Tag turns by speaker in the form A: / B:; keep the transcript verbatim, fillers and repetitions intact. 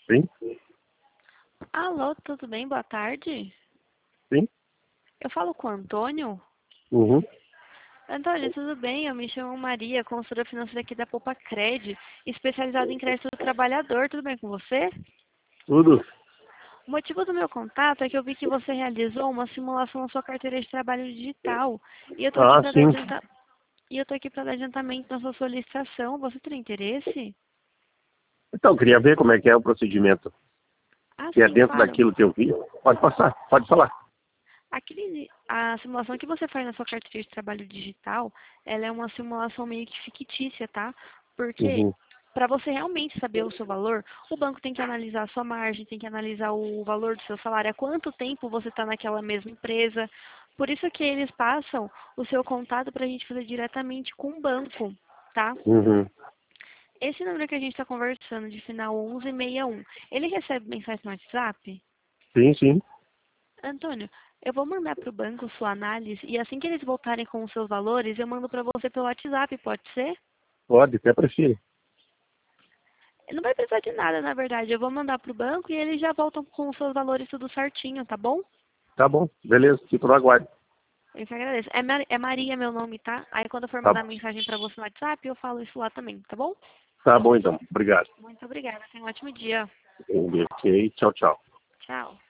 A: Sim,
B: Alô, tudo bem? Boa tarde.
A: sim.
B: Eu falo com o Antônio.
A: Uhum.
B: Antônio, tudo bem? Eu me chamo Maria, consultora financeira aqui da Poupa Cred, especializada em crédito do trabalhador. Tudo bem com você?
A: Tudo.
B: O motivo do meu contato é que eu vi que você realizou uma simulação na sua carteira de trabalho digital. E eu estou aqui
A: Ah,
B: para dar
A: sim.
B: adianta... e eu estou aqui para dar adiantamento na sua solicitação. Você tem interesse?
A: Então, queria ver como é que é o procedimento.
B: Ah,
A: Se é
B: sim,
A: dentro
B: claro.
A: daquilo que eu vi. Pode passar, pode falar.
B: Aquele, a simulação que você faz na sua carteira de trabalho digital, ela é uma simulação meio que fictícia, tá? Porque
A: Uhum.
B: para você realmente saber o seu valor, o banco tem que analisar a sua margem, tem que analisar o valor do seu salário, há quanto tempo você está naquela mesma empresa. Por isso que eles passam o seu contato para a gente fazer diretamente com o banco, tá?
A: Uhum.
B: Esse número que a gente está conversando, de final onze sessenta e um, ele recebe mensagem no WhatsApp?
A: Sim, sim.
B: Antônio, eu vou mandar para o banco sua análise e assim que eles voltarem com os seus valores, eu mando para você pelo WhatsApp, pode ser?
A: Pode, até prefiro.
B: Não vai precisar de nada, na verdade. Eu vou mandar para o banco e eles já voltam com os seus valores tudo certinho, tá bom?
A: Tá bom, beleza, fico no aguardo.
B: Eu te agradeço. É, Mar- é Maria meu nome, tá? Aí quando eu for
A: Tá,
B: mandar mensagem para você no WhatsApp, eu falo isso lá também, tá bom?
A: tá bom então, obrigado.
B: Muito obrigada. Tenha um ótimo dia.
A: Ok, tchau, tchau.
B: Tchau.